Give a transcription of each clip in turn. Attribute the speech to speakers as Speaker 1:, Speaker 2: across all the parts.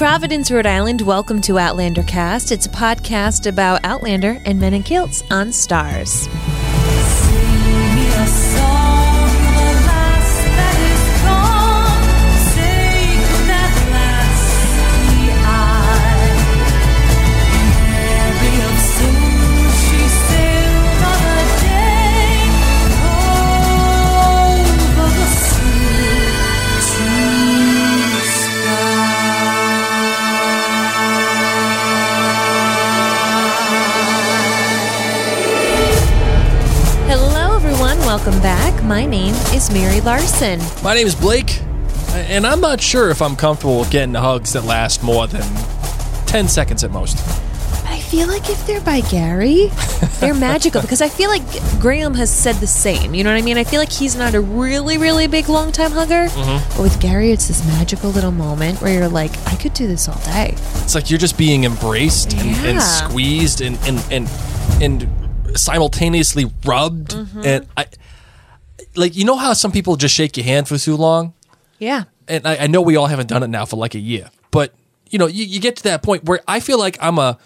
Speaker 1: Providence, Rhode Island, welcome to Outlander Cast. It's a podcast about Outlander and men in kilts on Stars.
Speaker 2: Sing me a song of a lass that is gone, sake that lassie eye. Mary of soon she sailed on a day over the sea to sky.
Speaker 1: Hello, everyone. Welcome back. My name is Mary Larson.
Speaker 3: My name is Blake, and I'm not sure if I'm comfortable with getting hugs that last more than 10 seconds at most.
Speaker 1: I feel like if they're by Gary, they're magical because I feel like Graham has said the same. You know what I mean? I feel like he's not a really, really big long-time hugger. But with Gary, it's this magical little moment where you're like, I could do this all day.
Speaker 3: It's like you're just being embraced and
Speaker 1: Yeah.
Speaker 3: squeezed and simultaneously rubbed. And I, like, you know how some people just shake your hand for too long?
Speaker 1: Yeah.
Speaker 3: And I know we all haven't done it now for like a year, but you know, you get to that point where I feel like I'm a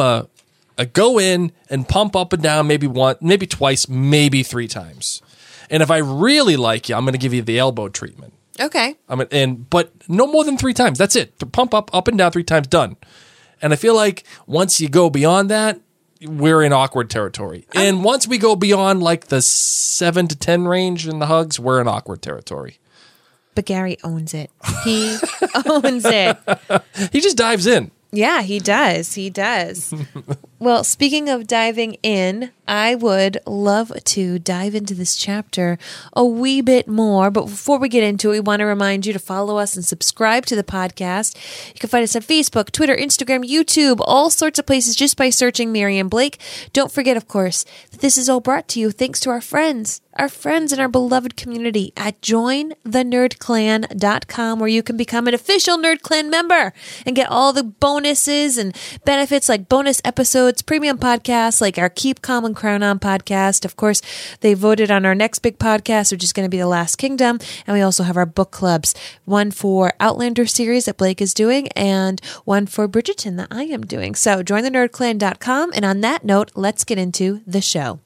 Speaker 3: go in and pump up and down maybe once, maybe twice, maybe 3 times. And if I really like you, I'm going to give you the elbow treatment.
Speaker 1: Okay.
Speaker 3: But no more than 3 times. That's it. The pump up and down 3 times, done. And I feel like once you go beyond that, we're in awkward territory. And once we go beyond like the 7 to 10 range in the hugs, we're in awkward territory.
Speaker 1: But Gary owns it. He owns it.
Speaker 3: He just dives in.
Speaker 1: Yeah, he does. He does. Well, speaking of diving in, I would love to dive into this chapter a wee bit more. But before we get into it, we want to remind you to follow us and subscribe to the podcast. You can find us on Facebook, Twitter, Instagram, YouTube, all sorts of places just by searching Miriam Blake. Don't forget, of course, that this is all brought to you thanks to our friends in our beloved community at jointhenerdclan.com, where you can become an official Nerd Clan member and get all the bonuses and benefits like bonus episodes, premium podcasts like our Keep Calm and Crown On podcast. Of course, they voted on our next big podcast, which is going to be The Last Kingdom. And we also have our book clubs, one for Outlander series that Blake is doing and one for Bridgerton that I am doing. So jointhenerdclan.com. And on that note, let's get into the show.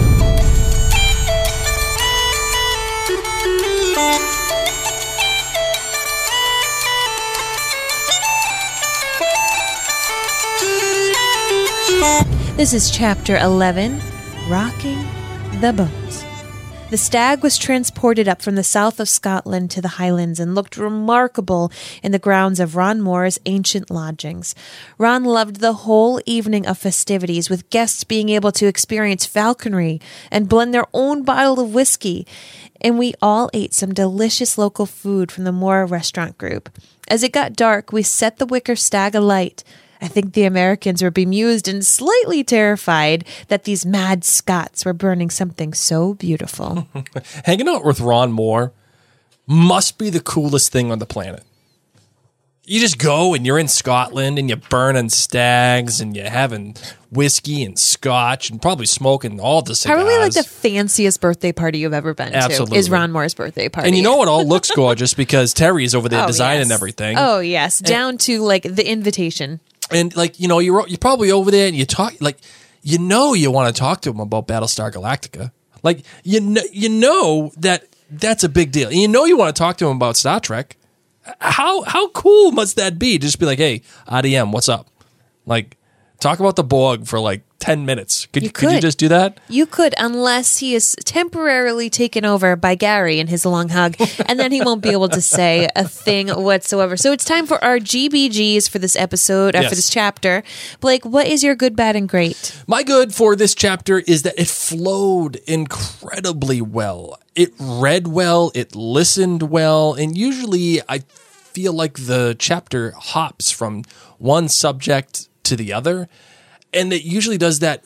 Speaker 1: This is Chapter 11, Rocking the Boat. The stag was transported up from the south of Scotland to the Highlands and looked remarkable in the grounds of Ron Moore's ancient lodgings. Ron loved the whole evening of festivities, with guests being able to experience falconry and blend their own bottle of whiskey. And we all ate some delicious local food from the Moore restaurant group. As it got dark, we set the wicker stag alight. I think the Americans were bemused and slightly terrified that these mad Scots were burning something so beautiful.
Speaker 3: Hanging out with Ron Moore must be the coolest thing on the planet. You just go and you're in Scotland and you're burning stags and you're having whiskey and scotch and probably smoking all the cigars.
Speaker 1: Probably like the fanciest birthday party you've ever been
Speaker 3: Absolutely.
Speaker 1: to is Ron Moore's birthday party.
Speaker 3: And you know it all looks gorgeous because Terry's over there designing everything.
Speaker 1: Oh, yes. Down to like the invitation.
Speaker 3: And like, you know, you're probably over there and you talk, like, you know, you want to talk to him about Battlestar Galactica. Like, you know that that's a big deal. And you know you want to talk to him about Star Trek. How cool must that be? Just be like, hey, IDM, what's up? Like, talk about the Borg for like 10 minutes. Could you just do that?
Speaker 1: You could, unless he is temporarily taken over by Gary in his long hug, and then he won't be able to say a thing whatsoever. So it's time for our GBGs for this episode, for this chapter. Blake, what is your good, bad, and great?
Speaker 3: My good for this chapter is that it flowed incredibly well. It read well, it listened well, and usually I feel like the chapter hops from one subject to the other. And it usually does that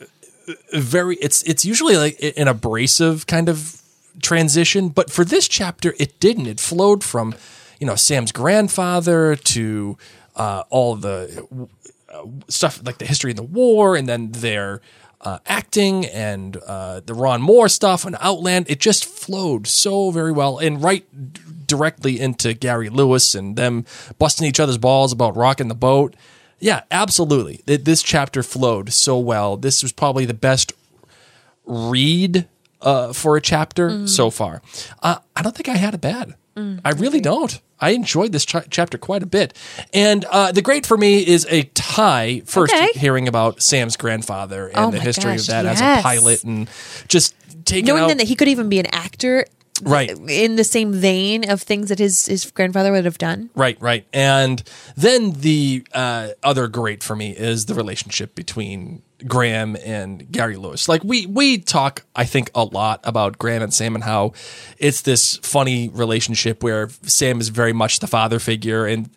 Speaker 3: it's usually like an abrasive kind of transition. But for this chapter, it didn't. It flowed from, you know, Sam's grandfather to all the stuff like the history of the war and then their acting and the Ron Moore stuff and Outland. It just flowed so very well, and right directly into Gary Lewis and them busting each other's balls about rocking the boat. Yeah, absolutely. This chapter flowed so well. This was probably the best read for a chapter so far. I don't think I had it bad. I really don't. I enjoyed this chapter quite a bit. And the great for me is a tie, first hearing about Sam's grandfather and the history of that as a pilot, and just taking
Speaker 1: knowing
Speaker 3: out...
Speaker 1: then that he could even be an actor,
Speaker 3: right,
Speaker 1: in the same vein of things that his grandfather would have done.
Speaker 3: Right. And then the other great for me is the relationship between Graham and Gary Lewis. Like we talk, I think, a lot about Graham and Sam and how it's this funny relationship where Sam is very much the father figure and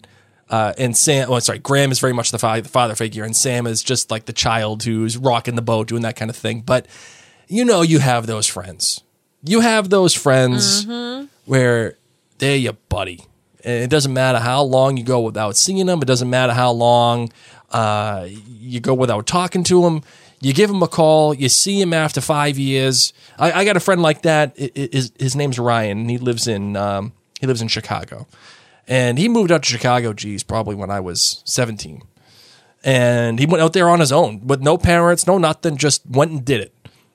Speaker 3: Graham is very much the father figure, and Sam is just like the child who's rocking the boat, doing that kind of thing. But you have those friends. You have those friends where they're your buddy. And it doesn't matter how long you go without seeing them. It doesn't matter how long you go without talking to them. You give him a call. You see him after 5 years. I got a friend like that. His name's Ryan, and he lives in Chicago. And he moved out to Chicago, probably when I was 17. And he went out there on his own with no parents, no nothing, just went and did it.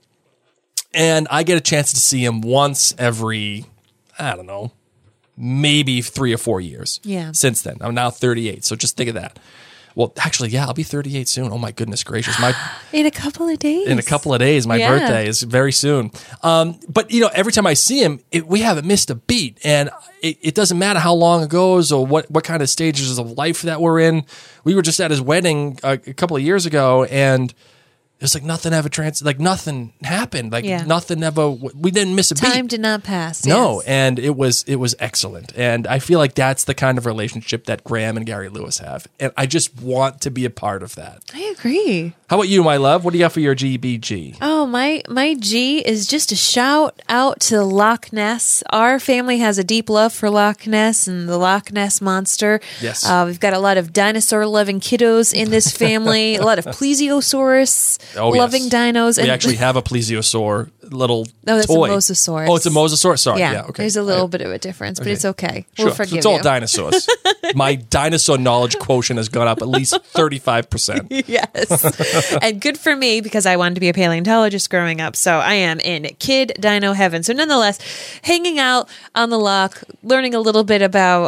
Speaker 3: And I get a chance to see him once every, I don't know, maybe 3 or 4 years.
Speaker 1: Yeah.
Speaker 3: Since then. I'm now 38, so just think of that. Well, actually, yeah, I'll be 38 soon. Oh my goodness gracious!
Speaker 1: In a couple of days.
Speaker 3: My birthday is very soon. But every time I see him, we haven't missed a beat, and it doesn't matter how long it goes or what kind of stages of life that we're in. We were just at his wedding a couple of years ago, and it's like nothing ever nothing happened. Nothing ever. We didn't miss a beat.
Speaker 1: Time did not pass.
Speaker 3: No,
Speaker 1: yes.
Speaker 3: and it was excellent. And I feel like that's the kind of relationship that Graham and Gary Lewis have. And I just want to be a part of that.
Speaker 1: I agree.
Speaker 3: How about you, my love? What do you got for your GBG?
Speaker 1: Oh, my G is just a shout out to Loch Ness. Our family has a deep love for Loch Ness and the Loch Ness Monster.
Speaker 3: Yes.
Speaker 1: We've got a lot of dinosaur-loving kiddos in this family, a lot of plesiosaurus. Loving dinos.
Speaker 3: We actually have a plesiosaur little
Speaker 1: that's
Speaker 3: toy.
Speaker 1: a mosasaurus.
Speaker 3: Oh, it's a mosasaur? Sorry. Yeah, okay.
Speaker 1: There's a little bit of a difference, but it's okay.
Speaker 3: Sure.
Speaker 1: We'll forgive
Speaker 3: It's all
Speaker 1: you.
Speaker 3: dinosaurs. My dinosaur knowledge quotient has gone up at least 35%.
Speaker 1: Yes. And good for me because I wanted to be a paleontologist growing up. So I am in kid dino heaven. So nonetheless, hanging out on the loch, learning a little bit about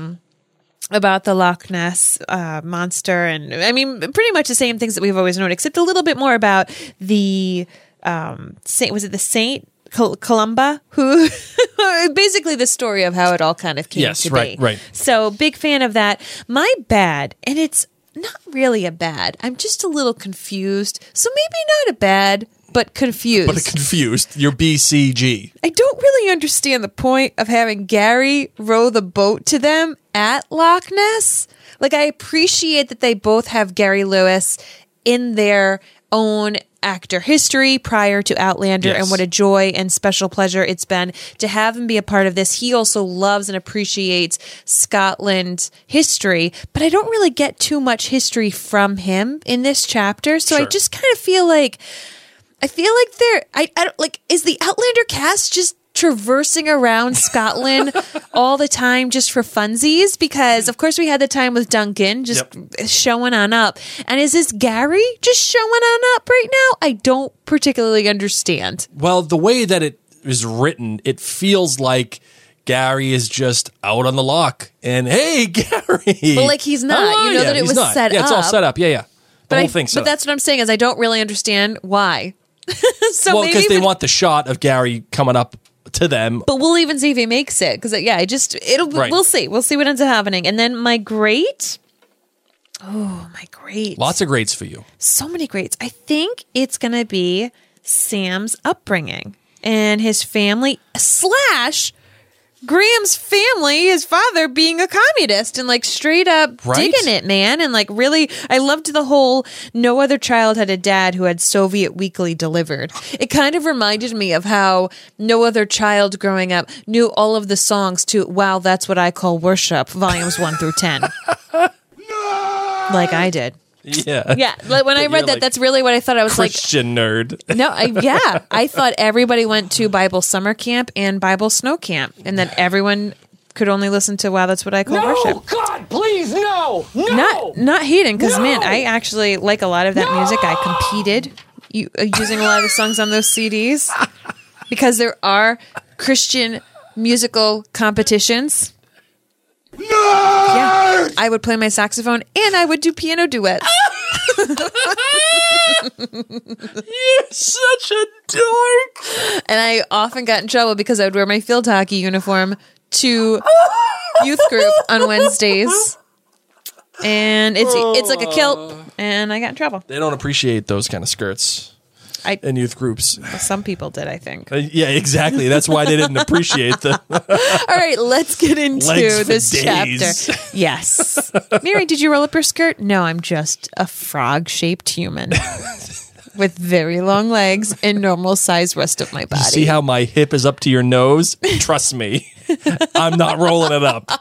Speaker 1: the Loch Ness monster, and I mean pretty much the same things that we've always known, except a little bit more about the Saint Columba, who basically the story of how it all kind of came to be.
Speaker 3: Right.
Speaker 1: So big fan of that. My bad, and it's not really a bad. I'm just a little confused. So maybe not a bad, but confused.
Speaker 3: But confused. You're BCG.
Speaker 1: I don't really understand the point of having Gary row the boat to them at Loch Ness. Like, I appreciate that they both have Gary Lewis in their own actor history prior to Outlander,
Speaker 3: Yes.
Speaker 1: and what a joy and special pleasure it's been to have him be a part of this. He also loves and appreciates Scotland history, but I don't really get too much history from him in this chapter. So I
Speaker 3: Sure.
Speaker 1: just kind of feel like I don't like, is the Outlander cast just traversing around Scotland all the time just for funsies? Because of course we had the time with Duncan just showing on up. And is this Gary just showing on up right now? I don't particularly understand.
Speaker 3: Well, the way that it is written, it feels like Gary is just out on the loch. And, hey, Gary.
Speaker 1: But like he's not.
Speaker 3: Oh,
Speaker 1: you know
Speaker 3: yeah,
Speaker 1: that it
Speaker 3: he's
Speaker 1: was
Speaker 3: not.
Speaker 1: set
Speaker 3: Yeah,
Speaker 1: up.
Speaker 3: it's all set up. Yeah. The whole thing's set
Speaker 1: But
Speaker 3: up.
Speaker 1: that's what I'm saying is I don't really understand why. So
Speaker 3: Well,
Speaker 1: maybe
Speaker 3: because they want the shot of Gary coming up to them.
Speaker 1: But we'll even see if he makes it, because
Speaker 3: Right.
Speaker 1: we'll see what ends up happening. And then my great,
Speaker 3: Lots of greats for you.
Speaker 1: so many greats. I think it's gonna be Sam's upbringing and his family / Graham's family, his father being a communist and like straight up
Speaker 3: Right.
Speaker 1: digging it, man. And like really, I loved the whole no other child had a dad who had Soviet Weekly delivered. It kind of reminded me of how no other child growing up knew all of the songs to Wow, That's What I Call Worship, volumes 1 through 10. Like I did.
Speaker 3: Yeah.
Speaker 1: Yeah, like when I
Speaker 3: You're
Speaker 1: read that,
Speaker 3: like
Speaker 1: that's really what I thought. I was
Speaker 3: Christian nerd.
Speaker 1: like, no, I thought everybody went to Bible summer camp and Bible snow camp, and then everyone could only listen to "Wow, That's What I Call Worship."
Speaker 4: God, please, no!
Speaker 1: Not hating, because
Speaker 4: No!
Speaker 1: man, I actually like a lot of that music. I competed using a lot of the songs on those CDs because there are Christian musical competitions. Yeah, I would play my saxophone and I would do piano duets.
Speaker 3: You're such a dork.
Speaker 1: And I often got in trouble because I would wear my field hockey uniform to youth group on Wednesdays. And it's like a kilt, and I got in trouble.
Speaker 3: They don't appreciate those kind of skirts in youth groups.
Speaker 1: Some people did, I think.
Speaker 3: Yeah, exactly. That's why they didn't appreciate them.
Speaker 1: All right, let's get into
Speaker 3: Legs for
Speaker 1: this
Speaker 3: days.
Speaker 1: chapter. Yes. Mary, did you roll up your skirt? No, I'm just a frog-shaped human with very long legs and normal size rest of my body.
Speaker 3: See how my hip is up to your nose? Trust me, I'm not rolling it up.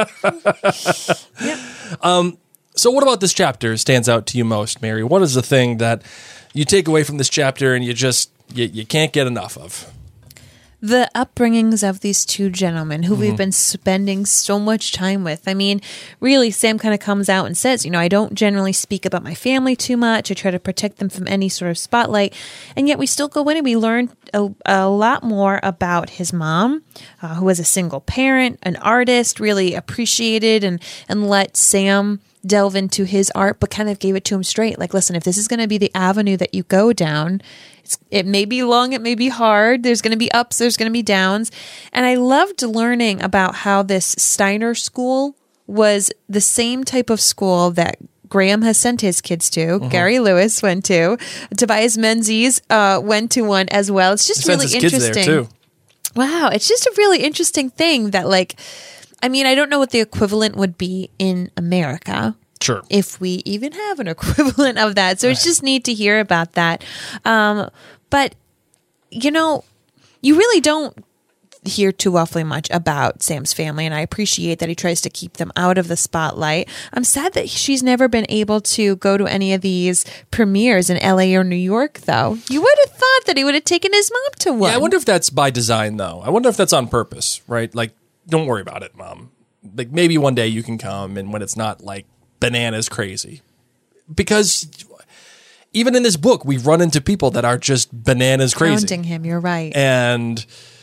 Speaker 1: Yep.
Speaker 3: So what about this chapter stands out to you most, Mary? What is the thing that you take away from this chapter and you can't get enough of?
Speaker 1: The upbringings of these two gentlemen who we've been spending so much time with. I mean, really, Sam kind of comes out and says, I don't generally speak about my family too much. I try to protect them from any sort of spotlight. And yet we still go in and we learn a lot more about his mom, who was a single parent, an artist, really appreciated and let Sam delve into his art, but kind of gave it to him straight. Like, listen, if this is going to be the avenue that you go down, it may be long, it may be hard. There's going to be ups, there's going to be downs. And I loved learning about how this Steiner school was the same type of school that Graham has sent his kids to. Gary Lewis went to. Tobias Menzies went to one as well. It's just really
Speaker 3: Sends his
Speaker 1: interesting.
Speaker 3: kids there too.
Speaker 1: Wow, it's just a really interesting thing that, like, I mean, I don't know what the equivalent would be in America.
Speaker 3: Sure.
Speaker 1: If we even have an equivalent of that. So it's just neat to hear about that. But, you really don't hear too awfully much about Sam's family, and I appreciate that he tries to keep them out of the spotlight. I'm sad that she's never been able to go to any of these premieres in LA or New York, though. You would have thought that he would have taken his mom to one.
Speaker 3: Yeah, I wonder if that's by design, though. I wonder if that's on purpose, right? Like, don't worry about it, Mom. Like, maybe one day you can come, and when it's not, like, bananas crazy. Because even in this book, we run into people that are just bananas crazy.
Speaker 1: Counting him, you're right.
Speaker 3: And,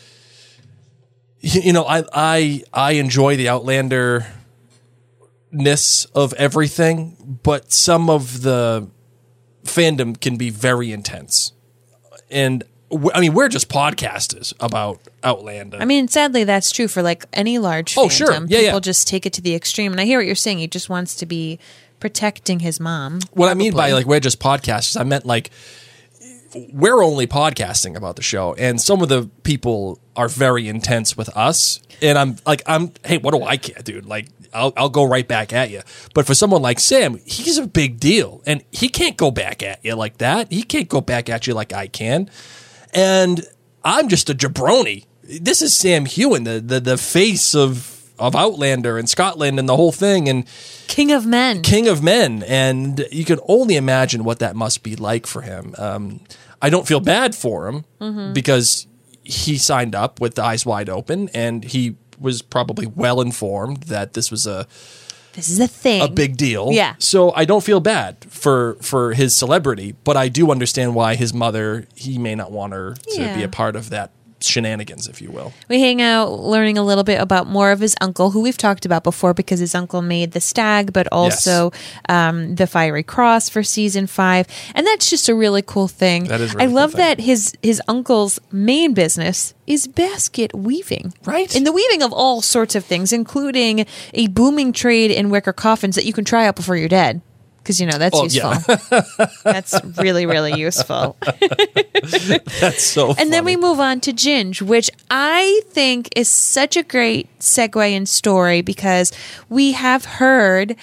Speaker 3: I enjoy the Outlander-ness of everything, but some of the fandom can be very intense. And, we're just podcasters about Outlander.
Speaker 1: I mean, sadly, that's true for like any large fandom.
Speaker 3: Oh, sure. Yeah,
Speaker 1: People
Speaker 3: yeah.
Speaker 1: just take it to the extreme. And I hear what you're saying. He just wants to be protecting his mom.
Speaker 3: What I mean by
Speaker 1: probably.
Speaker 3: like we're just podcasters, I meant like we're only podcasting about the show, and some of the people are very intense with us. And I'm hey, what do I care, dude? Like I'll go right back at you. But for someone like Sam, he's a big deal, and he can't go back at you like that. He can't go back at you like I can. And I'm just a jabroni. This is Sam Heughan, the face of Outlander and Scotland and the whole thing, and
Speaker 1: King of Men.
Speaker 3: King of Men. And you can only imagine what that must be like for him. I don't feel bad for him because he signed up with the eyes wide open, and he was probably well informed that this was
Speaker 1: This is a thing.
Speaker 3: a big deal.
Speaker 1: Yeah.
Speaker 3: So I don't feel bad for his celebrity, but I do understand why his mother, he may not want her to
Speaker 1: Yeah.
Speaker 3: be a part of that shenanigans, if you will.
Speaker 1: We hang out learning a little bit about more of his uncle, who we've talked about before because his uncle made the Stag, but also the Fiery Cross for season 5. And that's just a really cool thing.
Speaker 3: That is a really
Speaker 1: I
Speaker 3: cool
Speaker 1: love
Speaker 3: thing.
Speaker 1: that his uncle's main business is basket weaving.
Speaker 3: Right.
Speaker 1: In the weaving of all sorts of things, including a booming trade in wicker coffins that you can try out before you're dead. Because, that's
Speaker 3: Oh,
Speaker 1: useful.
Speaker 3: yeah.
Speaker 1: That's really, really useful.
Speaker 3: That's so funny.
Speaker 1: And then we move on to Ginge, which I think is such a great segue and story because we have heard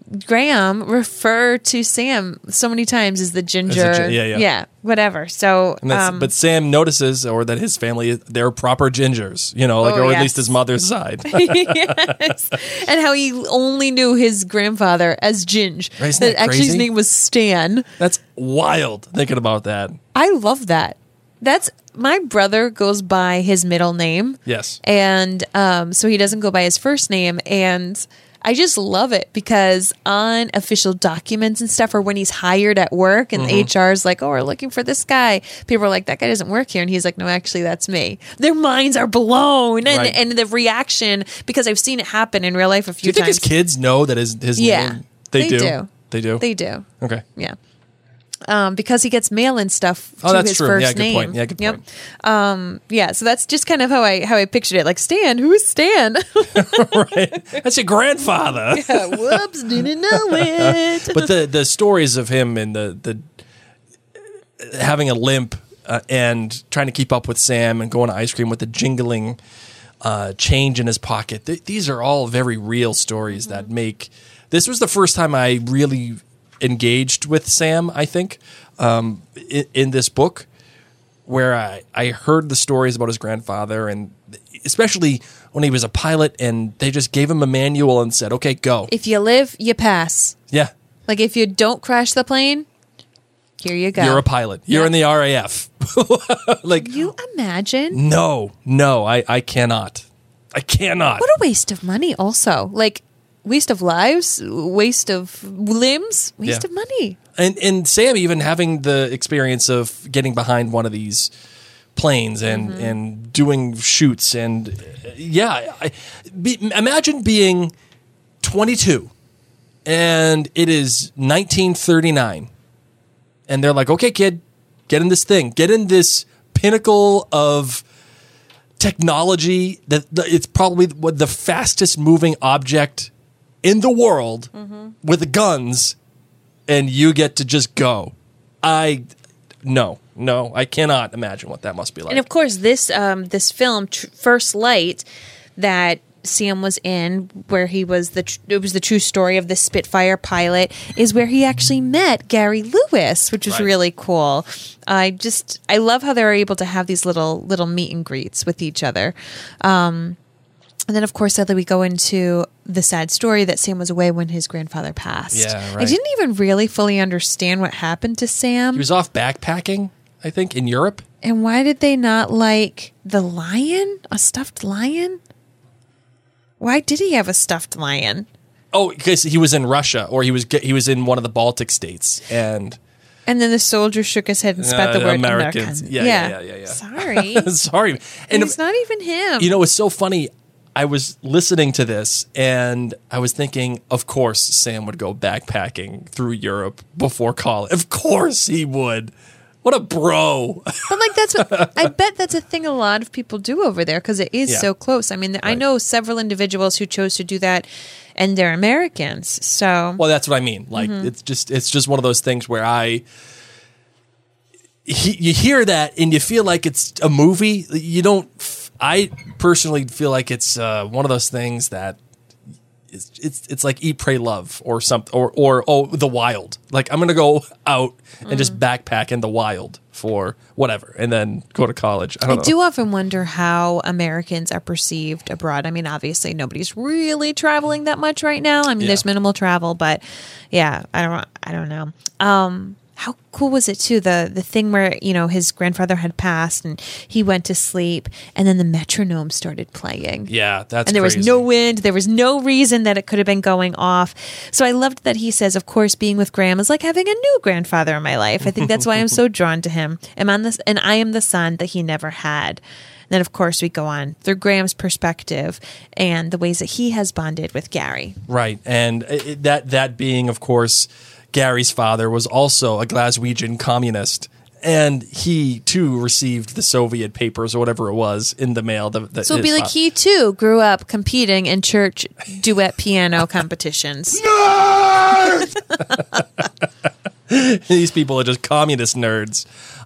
Speaker 1: Graham refer to Sam so many times as the ginger.
Speaker 3: Yeah.
Speaker 1: Whatever. So,
Speaker 3: And but Sam notices, or that his family, they're proper gingers, or at
Speaker 1: yes.
Speaker 3: least his mother's side.
Speaker 1: yes. And how he only knew his grandfather as Ginge.
Speaker 3: Right, isn't that
Speaker 1: actually his
Speaker 3: crazy?
Speaker 1: name was Stan.
Speaker 3: That's wild thinking about that.
Speaker 1: I love that. That's my brother goes by his middle name.
Speaker 3: Yes.
Speaker 1: And so he doesn't go by his first name. And I just love it because on official documents and stuff, or when he's hired at work and HR is like, oh, we're looking for this guy. People are like, that guy doesn't work here. And he's like, no, actually, that's me. Their minds are blown. And,
Speaker 3: Right.
Speaker 1: and the reaction, because I've seen it happen in real life a
Speaker 3: Do
Speaker 1: few
Speaker 3: you think
Speaker 1: times.
Speaker 3: his kids know that his
Speaker 1: Yeah.
Speaker 3: name? They do. They do?
Speaker 1: They do.
Speaker 3: Okay.
Speaker 1: Yeah. Because he gets mail and stuff to
Speaker 3: Oh, that's
Speaker 1: his
Speaker 3: true.
Speaker 1: first
Speaker 3: Yeah, good
Speaker 1: name.
Speaker 3: point. Yeah, good point.
Speaker 1: Yeah, so that's just kind of how I pictured it. Like, Stan, who's Stan?
Speaker 3: Right. That's your grandfather.
Speaker 1: Whoops, didn't know it.
Speaker 3: But the stories of him and the having a limp and trying to keep up with Sam and going to ice cream with the jingling change in his pocket. These are all very real stories that make. This was the first time I really engaged with Sam, I think, in this book, where I heard the stories about his grandfather, and especially when he was a pilot and they just gave him a manual and said, okay, go.
Speaker 1: If you live, you pass.
Speaker 3: Yeah.
Speaker 1: Like, if you don't crash the plane, here you go.
Speaker 3: You're a pilot. You're
Speaker 1: Yeah.
Speaker 3: in the RAF. Like,
Speaker 1: You imagine?
Speaker 3: no, I cannot. I cannot.
Speaker 1: What a waste of money, also. Like, waste of lives, waste of limbs, waste
Speaker 3: Yeah.
Speaker 1: of money.
Speaker 3: And Sam even having the experience of getting behind one of these planes and doing shoots and imagine being 22 and it is 1939 and they're like, okay, kid, get in this thing, get in this pinnacle of technology that it's probably the fastest moving object in the world with guns, and you get to just go. No, I cannot imagine what that must be like.
Speaker 1: And of course, this film, First Light, that Sam was in, where he was it was the true story of the Spitfire pilot, is where he actually met Gary Lewis, which was
Speaker 3: Right.
Speaker 1: really cool. I love how they're able to have these little meet and greets with each other. And then, of course, sadly, we go into the sad story that Sam was away when his grandfather passed.
Speaker 3: Yeah, right.
Speaker 1: I didn't even really fully understand what happened to Sam.
Speaker 3: He was off backpacking, I think, in Europe.
Speaker 1: And why did they not like the lion? A stuffed lion? Why did he have a stuffed lion?
Speaker 3: Oh, because he was in Russia, or he was in one of the Baltic states, and
Speaker 1: And then the soldier shook his head and spat the word
Speaker 3: Americans.
Speaker 1: American.
Speaker 3: Yeah.
Speaker 1: Sorry.
Speaker 3: sorry. And
Speaker 1: It's not even him.
Speaker 3: you know, it's so funny. I was listening to this and I was thinking, of course, Sam would go backpacking through Europe before college. Of course he would. What a bro.
Speaker 1: But like that's what I bet that's a thing a lot of people do over there because it is
Speaker 3: Yeah.
Speaker 1: so close. I mean, I
Speaker 3: Right.
Speaker 1: know several individuals who chose to do that, and they're Americans. So
Speaker 3: Well, that's what I mean. Like,
Speaker 1: Mm-hmm.
Speaker 3: it's just one of those things where you hear that and you feel like it's a movie. You don't. I personally feel like it's one of those things that it's like Eat, Pray, Love or something, or The Wild. Like, I'm gonna go out and just backpack in the wild for whatever, and then go to college. I don't
Speaker 1: I
Speaker 3: know.
Speaker 1: do often wonder how Americans are perceived abroad. I mean, obviously nobody's really traveling that much right now. I mean,
Speaker 3: Yeah.
Speaker 1: there's minimal travel, but yeah, I don't know. How cool was it too? The thing where, you know, his grandfather had passed and he went to sleep and then the metronome started playing.
Speaker 3: Yeah, that's
Speaker 1: And there
Speaker 3: crazy.
Speaker 1: was no wind. There was no reason that it could have been going off. So I loved that he says, of course, being with Graham is like having a new grandfather in my life. I think that's why I'm so drawn to him. And I am the son that he never had. And then, of course, we go on through Graham's perspective and the ways that he has bonded with Gary.
Speaker 3: Right, and that being, of course, Gary's father was also a Glaswegian communist, and he too received the Soviet papers or whatever it was in the mail.
Speaker 1: So it'd be like he, too, grew up competing in church duet piano competitions.
Speaker 3: These people are just communist nerds.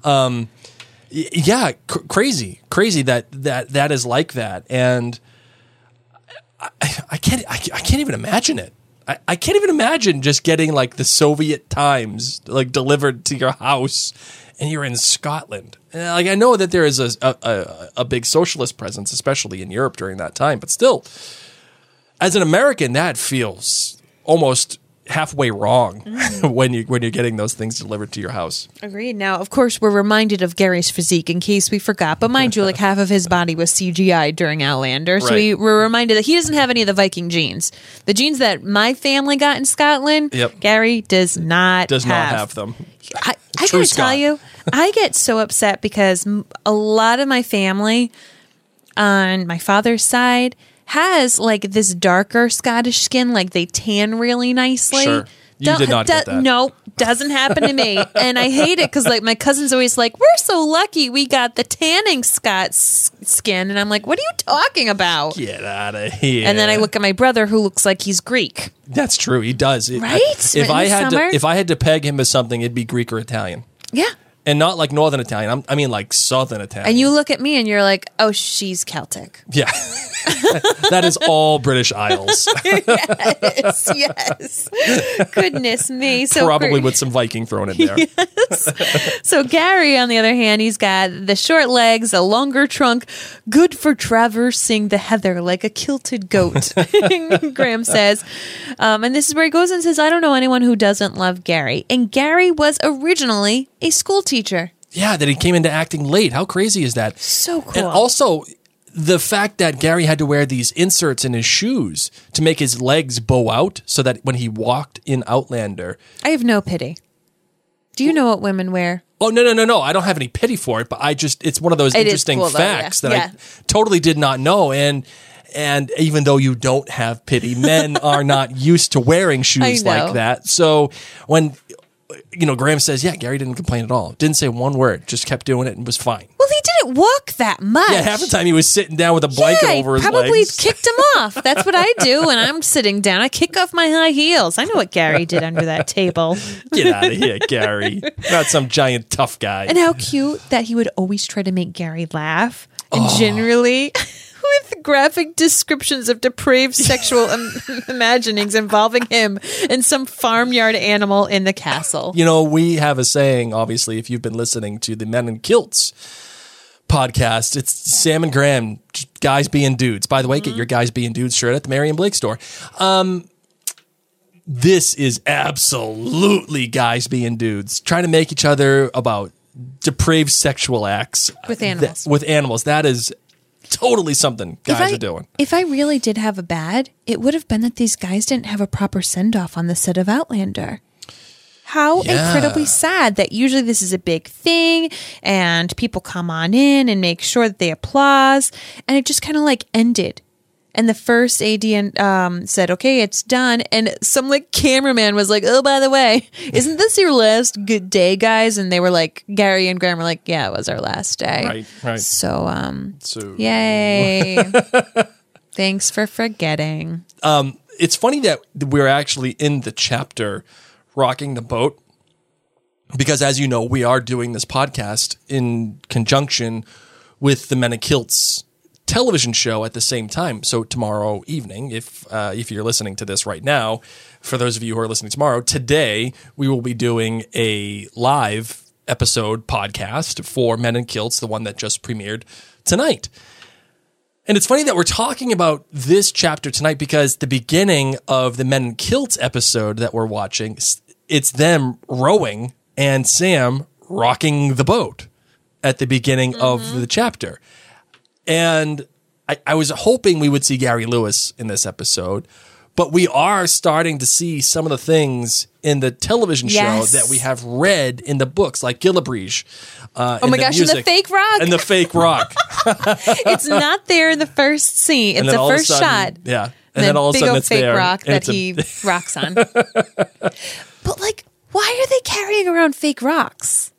Speaker 3: Yeah, crazy that is like that, and I can't even imagine it. I can't even imagine just getting like the Soviet Times like delivered to your house, and you're in Scotland. And, like, I know that there is a big socialist presence, especially in Europe during that time, but still, as an American, that feels almost halfway wrong when you're getting those things delivered to your house.
Speaker 1: Agreed. Now, of course, we're reminded of Gary's physique in case we forgot. But mind you, like half of his body was CGI during Outlander. So
Speaker 3: Right.
Speaker 1: we're reminded that he doesn't have any of the Viking genes. The genes that my family got in Scotland,
Speaker 3: Yep.
Speaker 1: Gary does not
Speaker 3: Does not have them.
Speaker 1: I
Speaker 3: True
Speaker 1: gotta
Speaker 3: Scot.
Speaker 1: tell you, I get so upset because a lot of my family on my father's side has like this darker Scottish skin, like they tan really nicely.
Speaker 3: Sure. You did not get that.
Speaker 1: No, doesn't happen to me. And I hate it because like my cousin's always like, we're so lucky we got the tanning Scots skin. And I'm like, what are you talking about?
Speaker 3: Get out of here.
Speaker 1: And then I look at my brother who looks like he's Greek.
Speaker 3: That's true. He does.
Speaker 1: Right?
Speaker 3: If
Speaker 1: In
Speaker 3: I
Speaker 1: the
Speaker 3: had
Speaker 1: summer?
Speaker 3: if I had to peg him as something, it'd be Greek or Italian,
Speaker 1: Yeah.
Speaker 3: and not like Northern Italian. I mean like Southern Italian.
Speaker 1: And you look at me and you're like, oh, she's Celtic.
Speaker 3: yeah, that is all British Isles,
Speaker 1: yes. Goodness me. So
Speaker 3: probably
Speaker 1: great.
Speaker 3: with some Viking thrown in there.
Speaker 1: So Gary, on the other hand, he's got the short legs, a longer trunk, good for traversing the heather like a kilted goat, Graham says. And this is where he goes and says, I don't know anyone who doesn't love Gary. And Gary was originally a school teacher.
Speaker 3: Yeah, that he came into acting late. How crazy is that?
Speaker 1: So cool.
Speaker 3: And also, the fact that Gary had to wear these inserts in his shoes to make his legs bow out so that when he walked in Outlander.
Speaker 1: I have no pity. Do you know what women wear?
Speaker 3: Oh, no. I don't have any pity for it, but it's one of those
Speaker 1: It is
Speaker 3: interesting
Speaker 1: cool, though,
Speaker 3: facts
Speaker 1: yeah.
Speaker 3: that
Speaker 1: Yeah.
Speaker 3: I totally did not know. And even though you don't have pity, men are not used to wearing shoes
Speaker 1: I know.
Speaker 3: like that. So when, Graham says, yeah, Gary didn't complain at all. Didn't say one word, just kept doing it and was fine.
Speaker 1: Well, he didn't walk that much.
Speaker 3: Yeah, half the time he was sitting down with a blanket
Speaker 1: Yeah,
Speaker 3: over his
Speaker 1: probably
Speaker 3: legs.
Speaker 1: kicked him off. That's what I do when I'm sitting down. I kick off my high heels. I know what Gary did under that table.
Speaker 3: Get out of here, Gary. Not some giant tough guy.
Speaker 1: And how cute that he would always try to make Gary laugh. And
Speaker 3: Oh.
Speaker 1: generally, with graphic descriptions of depraved sexual imaginings involving him and some farmyard animal in the castle.
Speaker 3: We have a saying, obviously, if you've been listening to the Men in Kilts podcast, it's Sam and Graham, guys being dudes. By the way, get your guys being dudes shirt at the Mary and Blake store. This is absolutely guys being dudes, trying to make each other about depraved sexual acts
Speaker 1: With animals.
Speaker 3: With animals. That is totally something guys are doing.
Speaker 1: If I really did have a bad, it would have been that these guys didn't have a proper send-off on the set of Outlander. How
Speaker 3: Yeah.
Speaker 1: incredibly sad that usually this is a big thing and people come on in and make sure that they applause, and it just kind of like ended. And the first AD said, okay, it's done. And some cameraman was like, oh, by the way, isn't this your last good day, guys? And they were like, Gary and Graham were like, yeah, it was our last day.
Speaker 3: Right.
Speaker 1: So, yay. Thanks for forgetting.
Speaker 3: It's funny that we're actually in the chapter Rocking the Boat, because as you know, we are doing this podcast in conjunction with the Men in Kilts television show at the same time. So tomorrow evening, if you're listening to this right now, for those of you who are listening tomorrow, today we will be doing a live episode podcast for Men in Kilts, the one that just premiered tonight. And it's funny that we're talking about this chapter tonight because the beginning of the Men in Kilts episode that we're watching, it's them rowing and Sam rocking the boat at the beginning of the chapter. And I was hoping we would see Gary Lewis in this episode, but we are starting to see some of the things in the television show
Speaker 1: Yes.
Speaker 3: that we have read in the books, like Gillibrige.
Speaker 1: Oh my gosh, and the fake rock.
Speaker 3: And the fake rock.
Speaker 1: It's not there in the first scene. It's
Speaker 3: And then
Speaker 1: the
Speaker 3: all of a
Speaker 1: first
Speaker 3: sudden-
Speaker 1: shot.
Speaker 3: Yeah. And then all of a
Speaker 1: big
Speaker 3: sudden
Speaker 1: old
Speaker 3: it's
Speaker 1: fake
Speaker 3: there.
Speaker 1: rock
Speaker 3: and
Speaker 1: that
Speaker 3: it's a-
Speaker 1: he rocks on. But why are they carrying around fake rocks?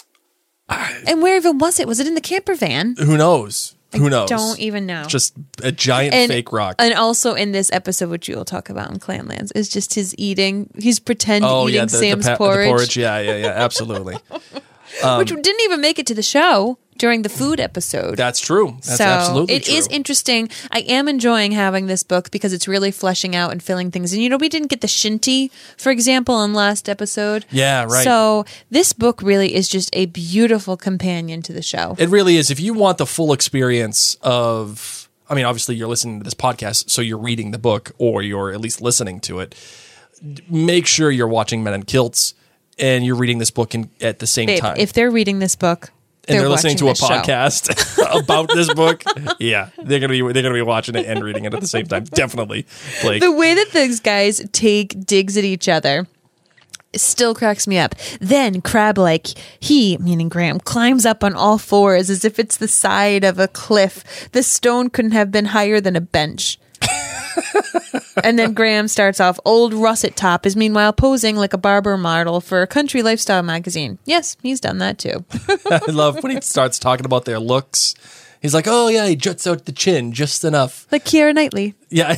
Speaker 1: And where even was it? Was it in the camper van?
Speaker 3: Who knows? Who knows?
Speaker 1: Don't even know.
Speaker 3: Just a giant fake rock.
Speaker 1: And also in this episode, which you will talk about in Clanlands, is just his eating. He's pretend
Speaker 3: Oh,
Speaker 1: eating
Speaker 3: yeah,
Speaker 1: Sam's
Speaker 3: the
Speaker 1: porridge,
Speaker 3: Yeah, absolutely.
Speaker 1: which didn't even make it to the show. during the food episode.
Speaker 3: That's true. That's
Speaker 1: so
Speaker 3: absolutely
Speaker 1: it
Speaker 3: true.
Speaker 1: is interesting. I am enjoying having this book because it's really fleshing out and filling things. And we didn't get the shinty, for example, in last episode.
Speaker 3: Yeah, right.
Speaker 1: So this book really is just a beautiful companion to the show.
Speaker 3: It really is. If you want the full experience of, I mean, obviously you're listening to this podcast, so you're reading the book or you're at least listening to it. Make sure you're watching Men in Kilts and you're reading this book at the same
Speaker 1: Babe,
Speaker 3: time.
Speaker 1: if they're reading this book,
Speaker 3: and they're listening to a
Speaker 1: watching this show.
Speaker 3: podcast about this book, yeah, they're gonna be watching it and reading it at the same time. Definitely, Blake.
Speaker 1: The way that those guys take digs at each other still cracks me up. Then Crab, he, meaning Graham, climbs up on all fours as if it's the side of a cliff. The stone couldn't have been higher than a bench. And then Graham starts off, old russet top is meanwhile posing like a barber model for a country lifestyle magazine. Yes, he's done that too.
Speaker 3: I love when he starts talking about their looks. He's like, oh yeah, he juts out the chin just enough.
Speaker 1: Like Keira Knightley.
Speaker 3: Yeah.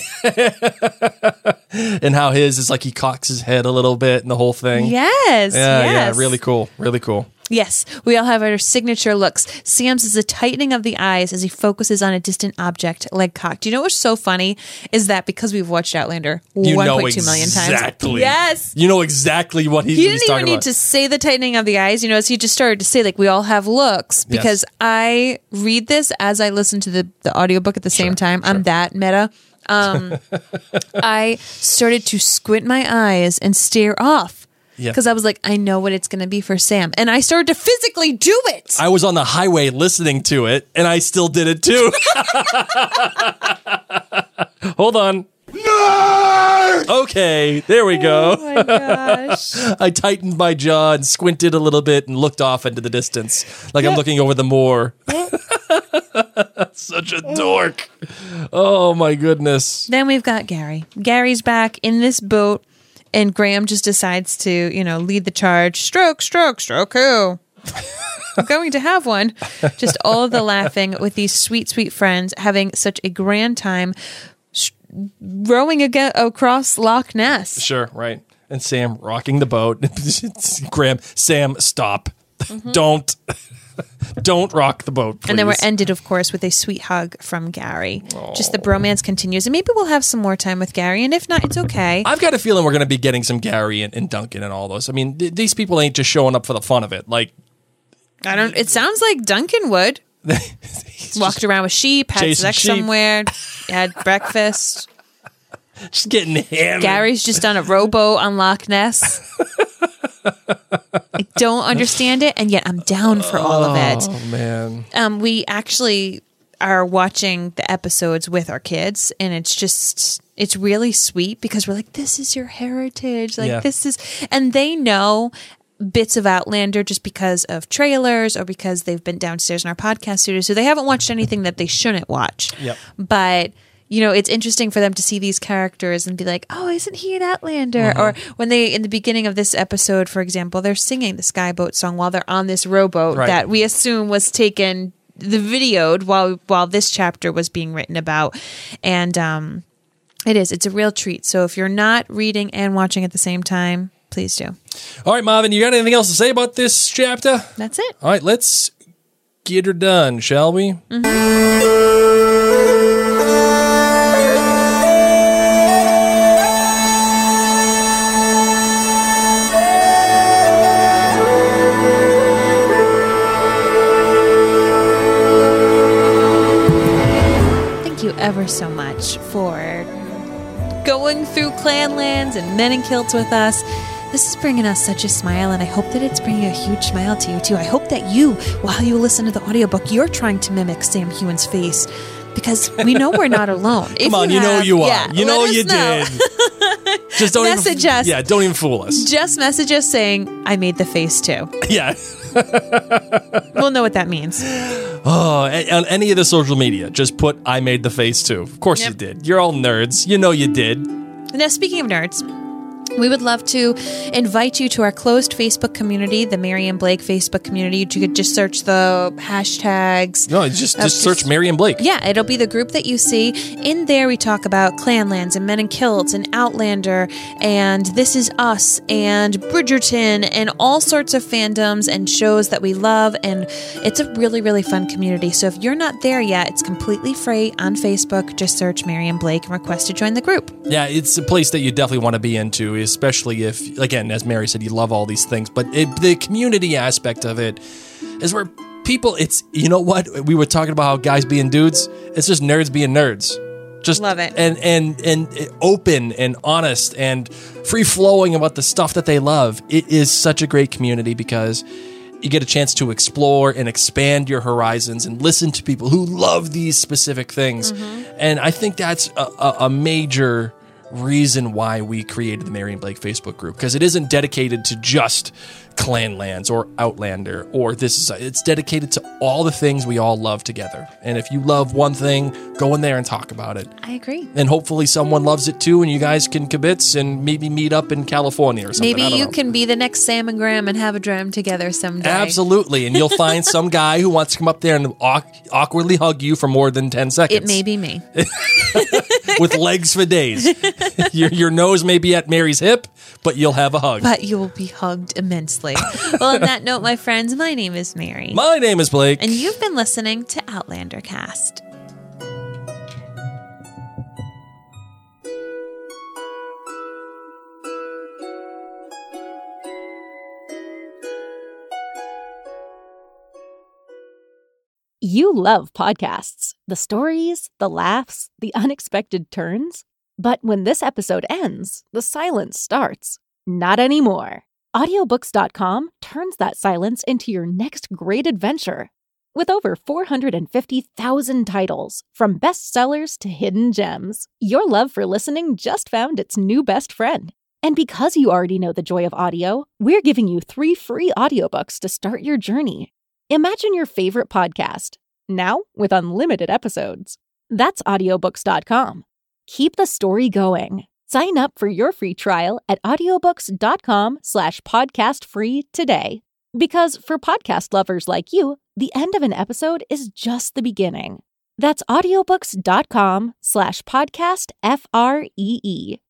Speaker 3: And how his is like he cocks his head a little bit and the whole thing.
Speaker 1: Yes.
Speaker 3: Yeah, really cool. Really cool.
Speaker 1: Yes, we all have our signature looks. Sam's is a tightening of the eyes as he focuses on a distant object, leg cocked. Do you know what's so funny is that because we've watched Outlander 1.2 million times.
Speaker 3: Exactly.
Speaker 1: Yes.
Speaker 3: You know exactly what
Speaker 1: He
Speaker 3: he's
Speaker 1: didn't
Speaker 3: talking
Speaker 1: even need
Speaker 3: about.
Speaker 1: to say the tightening of the eyes, as he just started to say, we all have looks. Because I read this as I listen to the audiobook at the same time. I'm that meta. I started to squint my eyes and stare off.
Speaker 3: Yeah.
Speaker 1: Because I was like, I know what it's going to be for Sam. And I started to physically do it.
Speaker 3: I was on the highway listening to it, and I still did it too. Hold on. Okay, there we go.
Speaker 1: Oh my gosh.
Speaker 3: I tightened my jaw and squinted a little bit and looked off into the distance like I'm looking over the moor. Such a dork. Oh my goodness.
Speaker 1: Then we've got Gary. Gary's back in this boat, and Graham just decides to, lead the charge. Stroke, stroke, stroke, who? I'm going to have one. Just all of the laughing with these sweet, sweet friends having such a grand time rowing again across Loch Ness.
Speaker 3: Sure, right. And Sam rocking the boat. Graham, Sam, stop. Don't rock the boat, please.
Speaker 1: And then we're ended, of course, with a sweet hug from Gary. Just the bromance continues. And maybe we'll have some more time with Gary. And if not, it's okay.
Speaker 3: I've got a feeling we're going to be getting some Gary and Duncan and all those. I mean, these people ain't just showing up for the fun of it.
Speaker 1: It sounds like Duncan would. Walked around with sheep, had
Speaker 3: Chasing
Speaker 1: sex
Speaker 3: sheep.
Speaker 1: somewhere, had breakfast.
Speaker 3: Just getting hammered.
Speaker 1: Gary's just on a rowboat on Loch Ness. I don't understand it, and yet I'm down for all of it.
Speaker 3: Oh, man.
Speaker 1: We actually are watching the episodes with our kids, and it's really sweet because we're like, this is your heritage.
Speaker 3: Yeah.
Speaker 1: This is, and they know bits of Outlander just because of trailers or because they've been downstairs in our podcast studio. So they haven't watched anything that they shouldn't watch.
Speaker 3: Yep.
Speaker 1: But it's interesting for them to see these characters and be like, oh, isn't he an Outlander? Or when they, in the beginning of this episode, for example, they're singing the Skyboat song while they're on this rowboat
Speaker 3: Right.
Speaker 1: that we assume was taken, videoed while this chapter was being written about. And it's a real treat. So if you're not reading and watching at the same time, please do.
Speaker 3: All right, Marvin, you got anything else to say about this chapter?
Speaker 1: That's it.
Speaker 3: All right, let's get her done, shall we?
Speaker 1: Thank you ever so much for going through Clanlands and Men in Kilts with us. This is bringing us such a smile, and I hope that it's bringing a huge smile to you, too. I hope that you, while you listen to the audiobook, you're trying to mimic Sam Hewen's face, because we know we're not alone.
Speaker 3: Come on, you know you are.
Speaker 1: Yeah,
Speaker 3: you know
Speaker 1: let us
Speaker 3: you
Speaker 1: know.
Speaker 3: did. Just don't
Speaker 1: Message
Speaker 3: even,
Speaker 1: us.
Speaker 3: Yeah, don't even fool us.
Speaker 1: Just message us saying, I made the face, too.
Speaker 3: Yeah.
Speaker 1: We'll know what that means.
Speaker 3: Oh, on any of the social media, just put I made the face too. Of course
Speaker 1: Yep.
Speaker 3: you did. You're all nerds. You know you did.
Speaker 1: Now, speaking of nerds, We would love to invite you to our closed Facebook community, the Mary and Blake Facebook community. You could just search the hashtags.
Speaker 3: No, just search Mary and Blake.
Speaker 1: Yeah, it'll be the group that you see. In there, we talk about Clanlands and Men in Kilts and Outlander and This Is Us and Bridgerton and all sorts of fandoms and shows that we love. And it's a really, really fun community. So if you're not there yet, it's completely free on Facebook. Just search Mary and Blake and request to join the group.
Speaker 3: Yeah, it's a place that you definitely want to be into, especially if, again, as Mary said, you love all these things. But the community aspect of it is where people, it's, you know what? We were talking about how guys being dudes. It's just nerds being nerds. Just
Speaker 1: love it.
Speaker 3: And open and honest and free flowing about the stuff that they love. It is such a great community because you get a chance to explore and expand your horizons and listen to people who love these specific things. And I think that's a major reason why we created the Mary and Blake Facebook group, because it isn't dedicated to just Clanlands or Outlander or it's dedicated to all the things we all love together. And if you love one thing, go in there and talk about it.
Speaker 1: I agree.
Speaker 3: And hopefully someone loves it too, and you guys can kibitz and maybe meet up in California or something.
Speaker 1: Maybe
Speaker 3: I
Speaker 1: you
Speaker 3: don't know.
Speaker 1: can be the next Sam and Graham and have a dram together someday.
Speaker 3: Absolutely. And you'll find some guy who wants to come up there and awkwardly hug you for more than 10 seconds.
Speaker 1: It may be me.
Speaker 3: With legs for days. Your nose may be at Mary's hip, but you'll have a hug.
Speaker 1: But you will be hugged immensely. Well, on that note, my friends, my name is Mary.
Speaker 3: My name is Blake.
Speaker 1: And you've been listening to Outlander Cast.
Speaker 4: You love podcasts, the stories, the laughs, the unexpected turns. But when this episode ends, the silence starts. Not anymore. Audiobooks.com turns that silence into your next great adventure. With over 450,000 titles, from bestsellers to hidden gems, your love for listening just found its new best friend. And because you already know the joy of audio, we're giving you 3 free audiobooks to start your journey. Imagine your favorite podcast, now with unlimited episodes. That's audiobooks.com. Keep the story going. Sign up for your free trial at audiobooks.com/podcastfree today. Because for podcast lovers like you, the end of an episode is just the beginning. That's audiobooks.com/podcastfree.